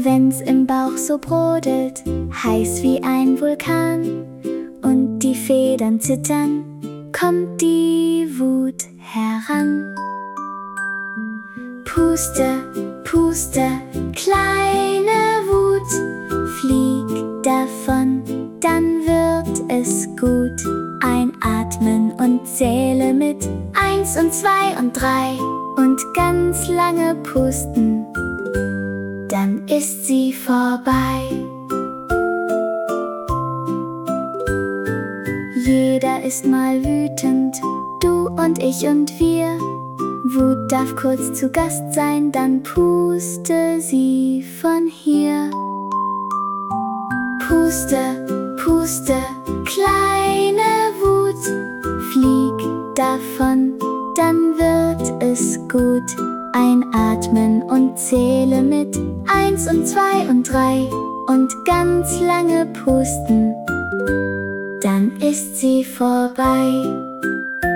Wenn's im Bauch so brodelt, heiß wie ein Vulkan, und die Federn zittern, kommt die Wut heran. Puste, puste, kleine Wut, flieg davon, dann wird es gut. Einatmen und zähle mit 1 und 2 und 3 und ganz lange pusten, dann ist sie vorbei. Jeder ist mal wütend, du und ich und wir. Wut darf kurz zu Gast sein, dann puste sie von hier. Puste, puste, kleine Wut, flieg davon, dann wird es gut. Einatmen und zähle mit 1 und 2 und 3 und ganz lange pusten, dann ist sie vorbei.